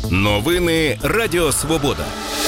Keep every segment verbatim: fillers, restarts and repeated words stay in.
Новини Радіо Свобода.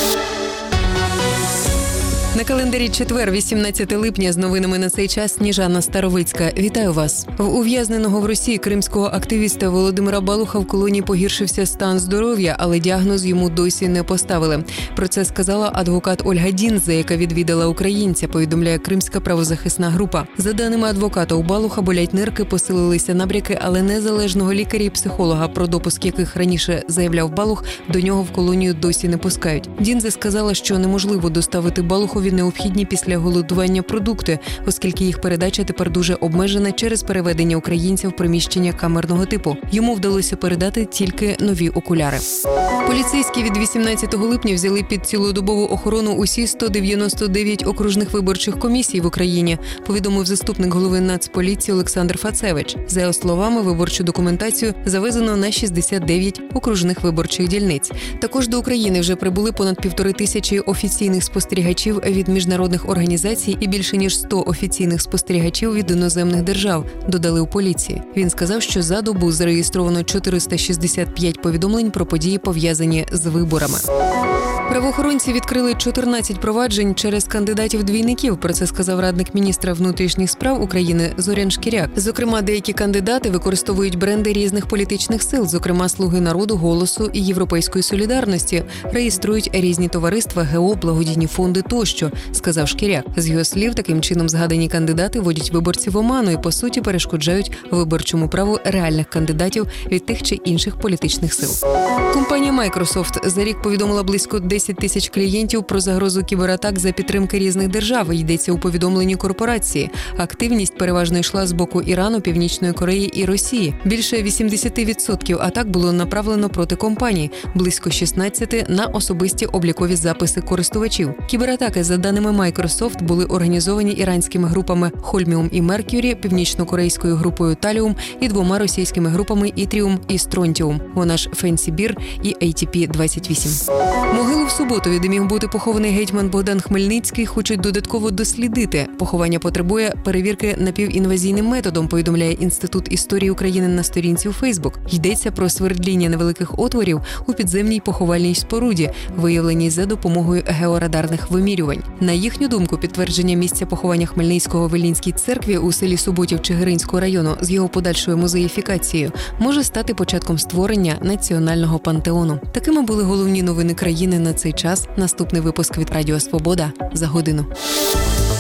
На календарі четвер, вісімнадцяте липня, з новинами на цей час Сніжана Старовицька. Вітаю вас. В ув'язненого в Росії кримського активіста Володимира Балуха в колонії погіршився стан здоров'я, але діагноз йому досі не поставили. Про це сказала адвокат Ольга Діндзе, яка відвідала українця, повідомляє Кримська правозахисна група. За даними адвоката, у Балуха болять нирки, посилилися набряки, але незалежного лікаря і психолога, про допуск яких раніше заявляв Балух, до нього в колонію досі не пускають. Діндзе сказала, що неможливо доставити Балуху необхідні після голодування продукти, оскільки їх передача тепер дуже обмежена через переведення українця в приміщення камерного типу. Йому вдалося передати тільки нові окуляри. Поліцейські від вісімнадцятого липня взяли під цілодобову охорону усі сто дев'яносто дев'ять окружних виборчих комісій в Україні, повідомив заступник голови Нацполіції Олександр Фацевич. За його словами, виборчу документацію завезено на шістдесят дев'ять окружних виборчих дільниць. Також до України вже прибули понад півтори тисячі офіційних спостерігачів від міжнародних організацій і більше ніж сто офіційних спостерігачів від іноземних держав, додали у поліції. Він сказав, що за добу зареєстровано чотириста шістдесят п'ять повідомлень про події, пов'язані з виборами. Правоохоронці відкрили чотирнадцять проваджень через кандидатів-двійників. Про це сказав радник міністра внутрішніх справ України Зорян Шкіряк. Зокрема, деякі кандидати використовують бренди різних політичних сил, зокрема «Слуги народу», «Голосу» і «Європейської солідарності», реєструють різні товариства, ГО, благодійні фонди тощо, сказав Шкіряк. З його слів, таким чином згадані кандидати вводять виборців в оману і, по суті, перешкоджають виборчому праву реальних кандидатів від тих чи інших політичних сил. Компанія Microsoft за рік повідомила близько десять тисяч клієнтів про загрозу кібератак за підтримки різних держав, йдеться у повідомленні корпорації. Активність переважно йшла з боку Ірану, Північної Кореї і Росії. Більше вісімдесят відсотків атак було направлено проти компаній, близько шістнадцять відсотків на особисті облікові записи користувачів. Кібератаки, за даними Microsoft, були організовані іранськими групами Holmium і Mercury, північно-корейською групою Thallium і двома російськими групами Yttrium і Strontium, вона ж Fancy і ей ті пі двадцять вісім. Могилу в Суботові, де міг бути похований гетьман Богдан Хмельницький, хочуть додатково дослідити. Поховання потребує перевірки напівінвазійним методом, повідомляє Інститут історії України на сторінці у Фейсбук. Йдеться про свердління невеликих отворів у підземній поховальній споруді, виявленій за допомогою георадарних вимірювань. На їхню думку, підтвердження місця поховання Хмельницького в Іллінській церкві у селі Суботів Чигиринського району з його подальшою музеїфікацією може стати початком створення національного пантеону. Такими були головні новини країни на цей час. Наступний випуск від Радіо Свобода за годину.